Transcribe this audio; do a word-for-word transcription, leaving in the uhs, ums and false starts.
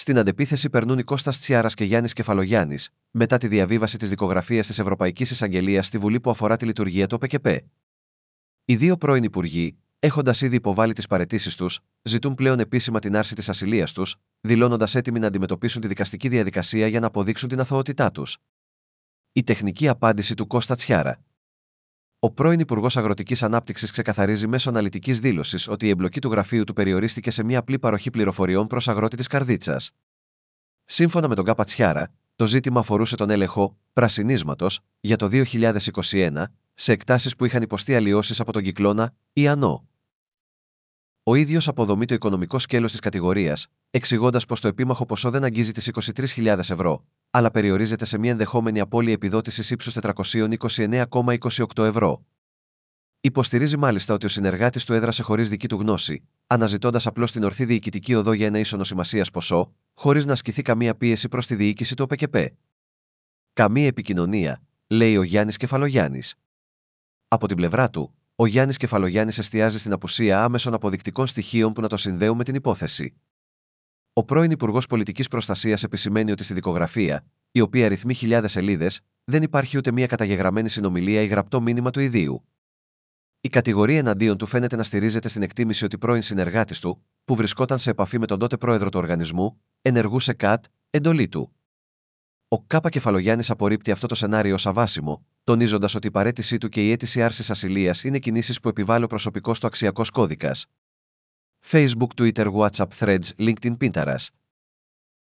Στην αντεπίθεση περνούν οι Κώστας Τσιάρας και Γιάννης Κεφαλογιάννης, μετά τη διαβίβαση της δικογραφίας της Ευρωπαϊκής Εισαγγελίας στη Βουλή που αφορά τη λειτουργία του ΟΠΕΚΕΠΕ. Οι δύο πρώην υπουργοί, έχοντας ήδη υποβάλει τις παραιτήσεις τους, ζητούν πλέον επίσημα την άρση της ασυλίας τους, δηλώνοντας έτοιμοι να αντιμετωπίσουν τη δικαστική διαδικασία για να αποδείξουν την αθωότητά τους. Η τεχνική απάντηση του Κώστα Τσιάρα. Ο πρώην Υπουργός Αγροτικής Ανάπτυξης ξεκαθαρίζει μέσω αναλυτικής δήλωσης ότι η εμπλοκή του γραφείου του περιορίστηκε σε μια απλή παροχή πληροφοριών προς αγρότη της Καρδίτσας. Σύμφωνα με τον Κάπα Τσιάρα, το ζήτημα αφορούσε τον έλεγχο πρασινίσματος για το δύο χιλιάδες είκοσι ένα σε εκτάσεις που είχαν υποστεί αλλοιώσεις από τον κυκλώνα Ιαννό. Ο ίδιος αποδομεί το οικονομικό σκέλος της κατηγορίας, εξηγώντας πως το επίμαχο ποσό δεν αγγίζει τις είκοσι τρεις χιλιάδες ευρώ, αλλά περιορίζεται σε μια ενδεχόμενη απώλεια επιδότησης ύψους τετρακόσια είκοσι εννέα κόμμα είκοσι οκτώ ευρώ. Υποστηρίζει μάλιστα ότι ο συνεργάτης του έδρασε χωρίς δική του γνώση, αναζητώντας απλώς την ορθή διοικητική οδό για ένα ίσονο σημασίας ποσό, χωρίς να ασκηθεί καμία πίεση προς τη διοίκηση του ΟΠΕΚΕΠΕ. Καμία επικοινωνία, λέει ο Γιάννης Κεφαλογιάννης. Από την πλευρά του, ο Γιάννης Κεφαλογιάννης εστιάζει στην απουσία άμεσων αποδεικτικών στοιχείων που να το συνδέουν με την υπόθεση. Ο πρώην Υπουργός Πολιτικής Προστασίας επισημαίνει ότι στη δικογραφία, η οποία αριθμεί χιλιάδες σελίδες, δεν υπάρχει ούτε μία καταγεγραμμένη συνομιλία ή γραπτό μήνυμα του ιδίου. Η κατηγορία εναντίον του φαίνεται να στηρίζεται στην εκτίμηση ότι πρώην συνεργάτης του, που βρισκόταν σε επαφή με τον τότε πρόεδρο του οργανισμού, ενεργούσε κατ' εντολή του. Ο Κάπα Κεφαλογιάννης απορρίπτει αυτό το σενάριο ως αβάσιμο, τονίζοντας ότι η παραίτησή του και η αίτηση άρσης ασυλίας είναι κινήσεις που επιβάλλει ο προσωπικός του αξιακός κώδικας. Facebook, Twitter, WhatsApp, Threads, LinkedIn, Pinterest.